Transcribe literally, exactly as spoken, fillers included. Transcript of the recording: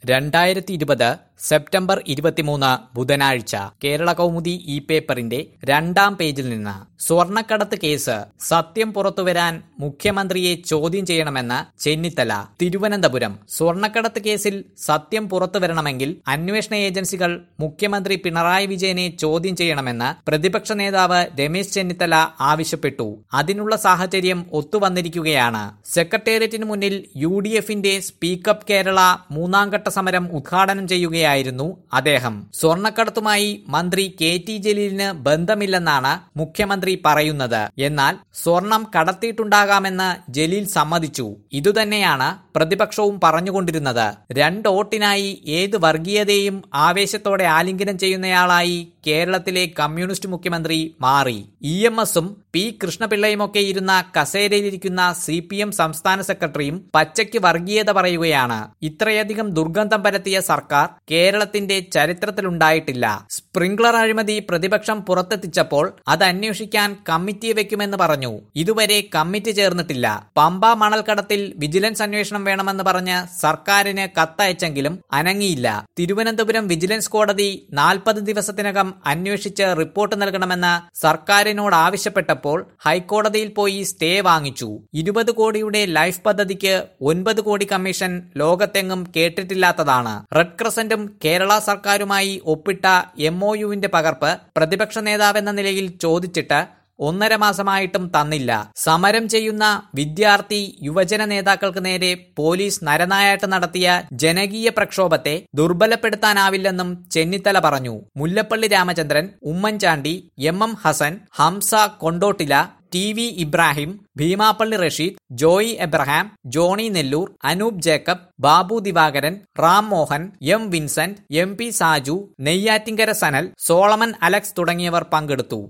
രണ്ടായിരത്തി ഇരുപത് സെപ്റ്റംബർ ഇരുപത്തിമൂന്ന് ബുധനാഴ്ച കേരള കൗമുദി ഇ പേപ്പറിന്റെ രണ്ടാം പേജിൽ നിന്ന് സ്വർണ്ണക്കടത്ത് കേസ് സത്യം പുറത്തുവരാൻ മുഖ്യമന്ത്രിയെ ചോദ്യം ചെയ്യണമെന്ന് ചെന്നിത്തല. തിരുവനന്തപുരം സ്വർണ്ണക്കടത്ത് കേസിൽ സത്യം പുറത്തുവരണമെങ്കിൽ അന്വേഷണ ഏജൻസികൾ മുഖ്യമന്ത്രി പിണറായി വിജയനെ ചോദ്യം ചെയ്യണമെന്ന് പ്രതിപക്ഷ നേതാവ് രമേശ് ചെന്നിത്തല ആവശ്യപ്പെട്ടു. അതിനുള്ള സാഹചര്യം ഒത്തുവന്നിരിക്കുകയാണ്. സെക്രട്ടേറിയറ്റിന് മുന്നിൽ യു ഡി എഫിന്റെ സ്പീക്കപ്പ് കേരള മൂന്നാംഘട്ട സമരം ഉദ്ഘാടനം ചെയ്യുകയായിരുന്നു അദ്ദേഹം. സ്വർണ്ണക്കടത്തുമായി മന്ത്രി കെ ടി ജലീലിന് ബന്ധമില്ലെന്നാണ് മുഖ്യമന്ത്രി പറയുന്നത്. എന്നാൽ സ്വർണം കടത്തിയിട്ടുണ്ടാകാമെന്ന് ജലീൽ സമ്മതിച്ചു. ഇതുതന്നെയാണ് പ്രതിപക്ഷവും പറഞ്ഞുകൊണ്ടിരുന്നത്. രണ്ടോട്ടിനായി ഏത് വർഗീയതയും ആവേശത്തോടെ ആലിംഗനം ചെയ്യുന്നയാളായി കേരളത്തിലെ കമ്മ്യൂണിസ്റ്റ് മുഖ്യമന്ത്രി മാറി. ഇ എം എസും പി കൃഷ്ണപിള്ളയുമൊക്കെ ഇരുന്ന കസേരയിലിരിക്കുന്ന സി പി എം സംസ്ഥാന സെക്രട്ടറിയും പച്ചയ്ക്ക് വർഗീയത പറയുകയാണ്. ഇത്രയധികം ദുർഗന്ധം പരത്തിയ സർക്കാർ കേരളത്തിന്റെ ചരിത്രത്തിലുണ്ടായിട്ടില്ല. സ്പ്രിംഗ്ലർ അഴിമതി പ്രതിപക്ഷം പുറത്തെത്തിച്ചപ്പോൾ അത് അന്വേഷിക്കാൻ കമ്മിറ്റിയെ വെക്കുമെന്ന് പറഞ്ഞു. ഇതുവരെ കമ്മിറ്റി ചേർന്നിട്ടില്ല. പമ്പ മണൽക്കടത്തിൽ വിജിലൻസ് അന്വേഷണം വേണമെന്ന് പറഞ്ഞ് സർക്കാരിന് കത്തയച്ചെങ്കിലും അനങ്ങിയില്ല. തിരുവനന്തപുരം വിജിലൻസ് കോടതി നാൽപ്പത് ദിവസത്തിനകം അന്വേഷിച്ച് റിപ്പോർട്ട് നൽകണമെന്ന് സർക്കാരിനോട് ആവശ്യപ്പെട്ടപ്പോൾ ഹൈക്കോടതിയിൽ പോയി സ്റ്റേ വാങ്ങിച്ചു. ഇരുപത് കോടിയുടെ ലൈഫ് പദ്ധതിക്ക് ഒൻപത് കോടി കമ്മീഷൻ ലോകത്തെങ്ങും കേട്ടിട്ടില്ലാത്തതാണ്. റെഡ് ക്രസന്റും കേരള സർക്കാരുമായി ഒപ്പിട്ട എം ഒ യുവിന്റെ പകർപ്പ് പ്രതിപക്ഷ നേതാവെന്ന നിലയിൽ ചോദിച്ചിട്ട് ഒന്നര മാസമായിട്ടും തന്നില്ല. സമരം ചെയ്യുന്ന വിദ്യാർത്ഥി യുവജന നേതാക്കൾക്ക് നേരെ പോലീസ് നരനായാട്ട് നടത്തിയ ജനകീയ പ്രക്ഷോഭത്തെ ദുർബലപ്പെടുത്താനാവില്ലെന്നും ചെന്നിത്തല പറഞ്ഞു. Mullappally Ramachandran, Oommen Chandy, M M Hassan, Hamza Kondottila, T V Ibrahim, Bheemapally Rasheed, Joy Abraham, Johny Nellore, Anoop Jacob, Babu Divakaran, Ram Mohan, M Vincent, M P Saju, Neyyattinkara Sanal, Solomon Alex തുടങ്ങിയവർ പങ്കെടുത്തു.